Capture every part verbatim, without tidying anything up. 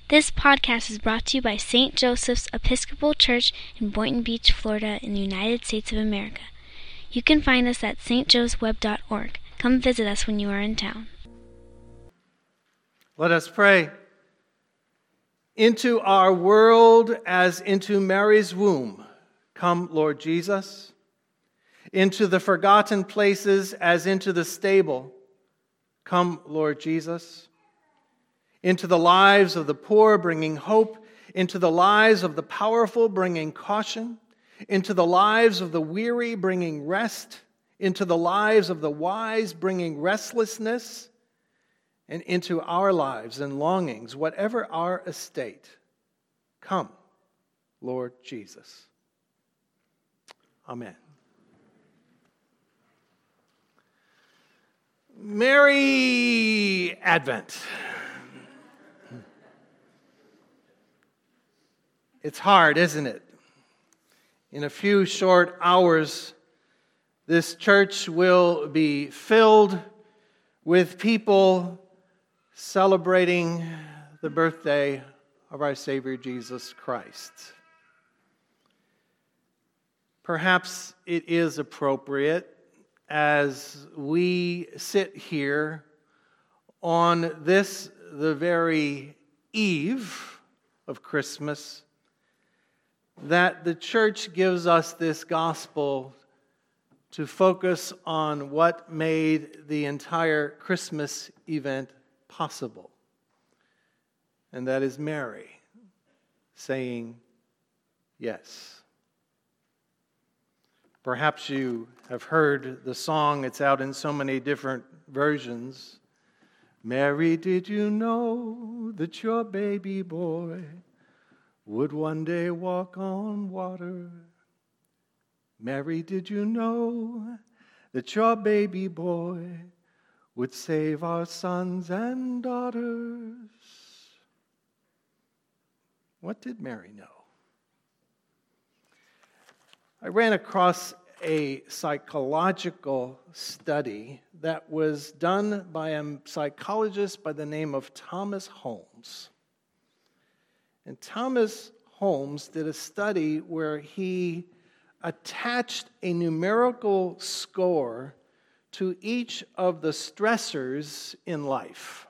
This podcast is brought to you by Saint Joseph's Episcopal Church in Boynton Beach, Florida, in the United States of America. You can find us at s t joes web dot org. Come visit us when you are in town. Let us pray. Into our world as into Mary's womb, come, Lord Jesus. Into the forgotten places as into the stable, come, Lord Jesus. Into the lives of the poor, bringing hope. Into the lives of the powerful, bringing caution. Into the lives of the weary, bringing rest. Into the lives of the wise, bringing restlessness. And into our lives and longings, whatever our estate, come, Lord Jesus. Amen. Merry Advent. It's hard, isn't it? In a few short hours, this church will be filled with people celebrating the birthday of our Savior Jesus Christ. Perhaps it is appropriate as we sit here on this, the very eve of Christmas, that the church gives us this gospel to focus on what made the entire Christmas event possible. And that is Mary saying yes. Perhaps you have heard the song. It's out in so many different versions. Mary, did you know that your baby boy would one day walk on water? Mary, did you know that your baby boy would save our sons and daughters? What did Mary know? I ran across a psychological study that was done by a psychologist by the name of Thomas Holmes. And Thomas Holmes did a study where he attached a numerical score to each of the stressors in life.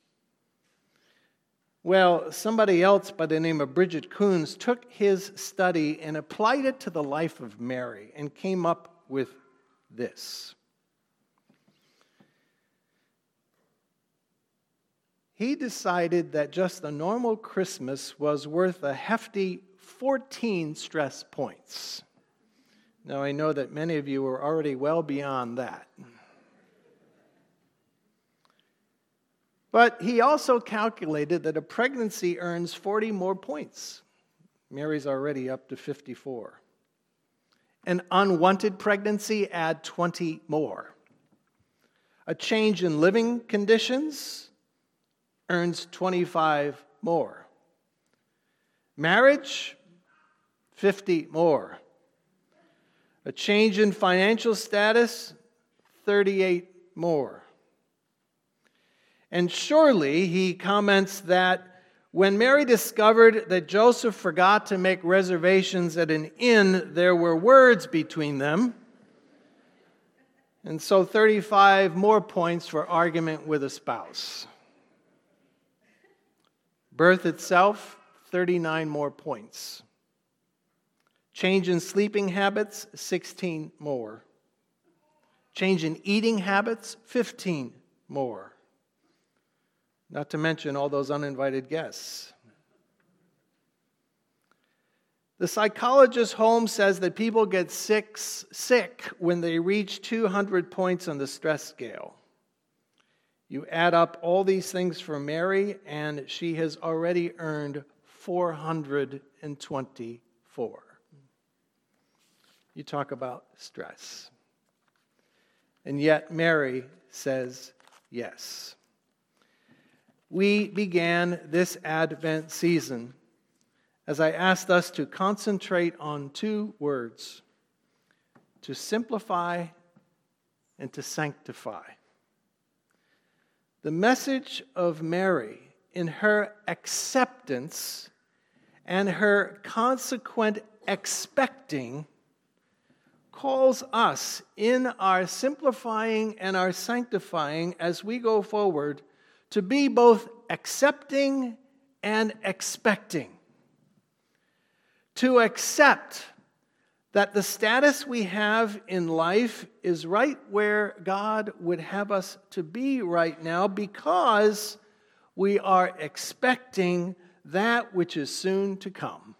Well, somebody else by the name of Bridget Coons took his study and applied it to the life of Mary and came up with this. He decided that just a normal Christmas was worth a hefty fourteen stress points. Now, I know that many of you are already well beyond that. But he also calculated that a pregnancy earns forty more points. Mary's already up to fifty-four. An unwanted pregnancy, add twenty more. A change in living conditions earns twenty-five more. Marriage, fifty more. A change in financial status, thirty-eight more. And surely, he comments that when Mary discovered that Joseph forgot to make reservations at an inn, there were words between them. And so thirty-five more points for argument with a spouse. Birth itself, thirty-nine more points. Change in sleeping habits, sixteen more. Change in eating habits, fifteen more. Not to mention all those uninvited guests. The psychologist Holmes says that people get sick, sick when they reach two hundred points on the stress scale. You add up all these things for Mary, and she has already earned four hundred twenty-four. You talk about stress. And yet Mary says yes. We began this Advent season as I asked us to concentrate on two words: to simplify and to sanctify. The message of Mary in her acceptance and her consequent expecting calls us in our simplifying and our sanctifying as we go forward to be both accepting and expecting. To accept that the status we have in life is right where God would have us to be right now because we are expecting that which is soon to come.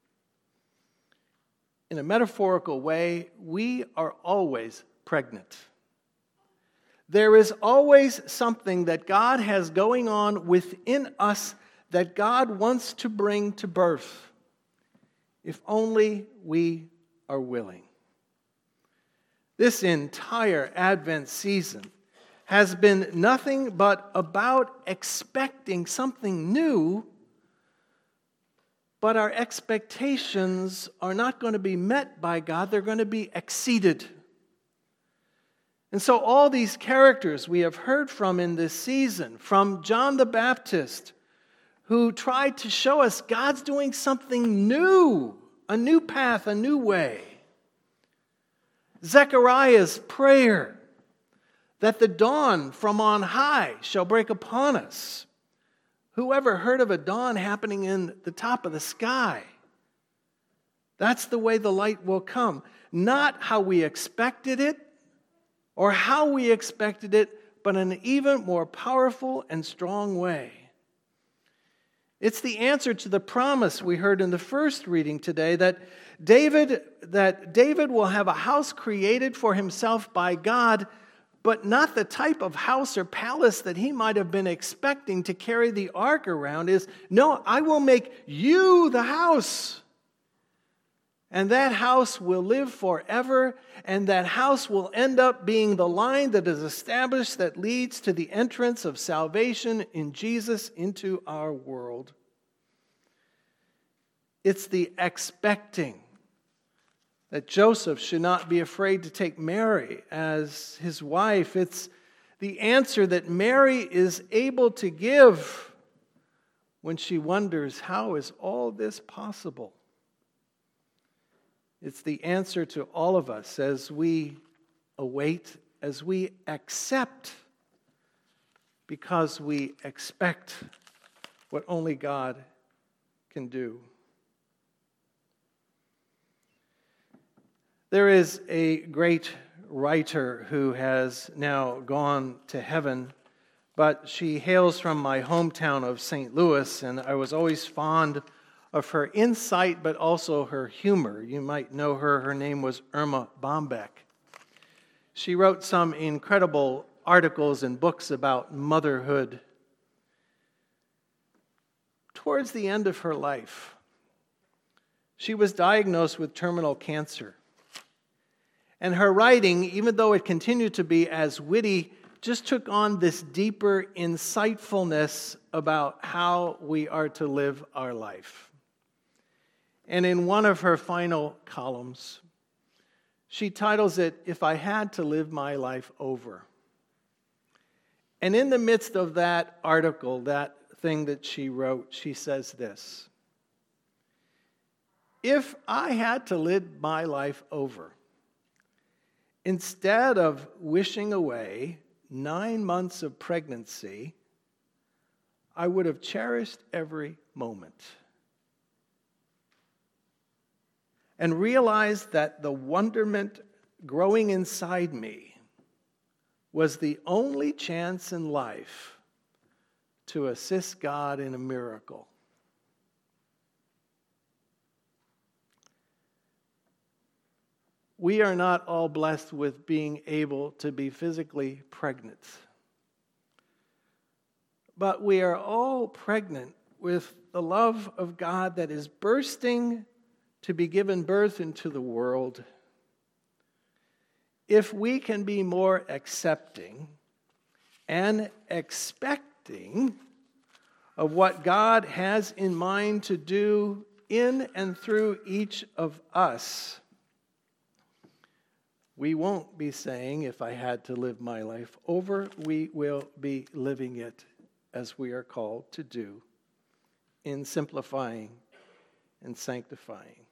In a metaphorical way, we are always pregnant. There is always something that God has going on within us that God wants to bring to birth, if only we are willing. This entire Advent season has been nothing but about expecting something new, but our expectations are not going to be met by God, they're going to be exceeded. And so all these characters we have heard from in this season, from John the Baptist, who tried to show us God's doing something new, a new path, a new way. Zechariah's prayer that the dawn from on high shall break upon us. Whoever heard of a dawn happening in the top of the sky? That's the way the light will come. Not how we expected it or how we expected it, but in an even more powerful and strong way. It's the answer to the promise we heard in the first reading today that David, that David will have a house created for himself by God, but not the type of house or palace that he might have been expecting to carry the ark around. Is no, I will make you the house. And that house will live forever, and that house will end up being the line that is established that leads to the entrance of salvation in Jesus into our world. It's the expecting that Joseph should not be afraid to take Mary as his wife. It's the answer that Mary is able to give when she wonders, how is all this possible? It's the answer to all of us as we await, as we accept, because we expect what only God can do. There is a great writer who has now gone to heaven, but she hails from my hometown of Saint Louis, and I was always fond of her insight, but also her humor. You might know her. Her name was Irma Bombeck. She wrote some incredible articles and books about motherhood. Towards the end of her life, she was diagnosed with terminal cancer. And her writing, even though it continued to be as witty, just took on this deeper insightfulness about how we are to live our life. And in one of her final columns, she titles it, "If I Had to Live My Life Over." And in the midst of that article, that thing that she wrote, she says this: "If I had to live my life over, instead of wishing away nine months of pregnancy, I would have cherished every moment and realized that the wonderment growing inside me was the only chance in life to assist God in a miracle." We are not all blessed with being able to be physically pregnant. But we are all pregnant with the love of God that is bursting to be given birth into the world. If we can be more accepting and expecting of what God has in mind to do in and through each of us, we won't be saying, "If I had to live my life over," we will be living it as we are called to do in simplifying and sanctifying.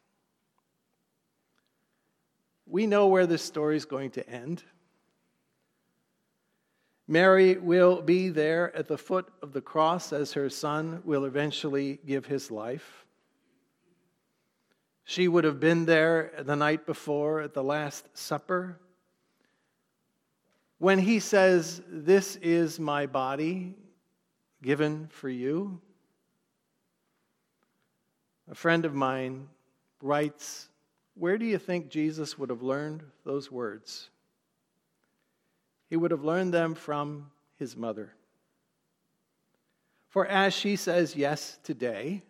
We know where this story is going to end. Mary will be there at the foot of the cross as her son will eventually give his life. She would have been there the night before at the Last Supper when he says, "This is my body given for you." A friend of mine writes, where do you think Jesus would have learned those words? He would have learned them from his mother. For as she says yes today,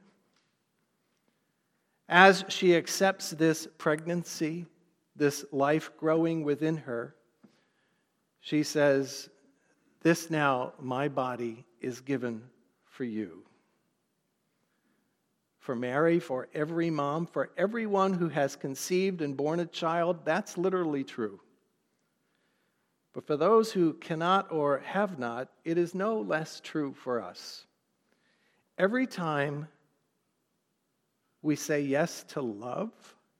as she accepts this pregnancy, this life growing within her, she says, "This now, my body is given for you." For Mary, for every mom, for everyone who has conceived and borne a child, that's literally true. But for those who cannot or have not, it is no less true for us. Every time we say yes to love,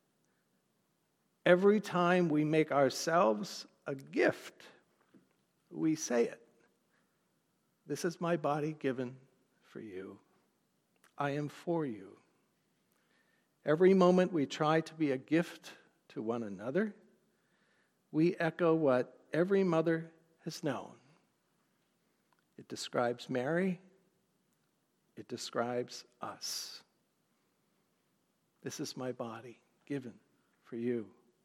every time we make ourselves a gift, we say it. This is my body given for you. I am for you. Every moment we try to be a gift to one another, we echo what every mother has known. It describes Mary. It describes us. This is my body given for you.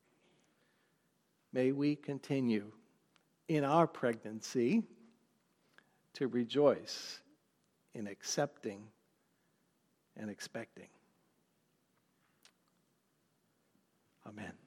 May we continue in our pregnancy to rejoice in accepting and expecting. Amen.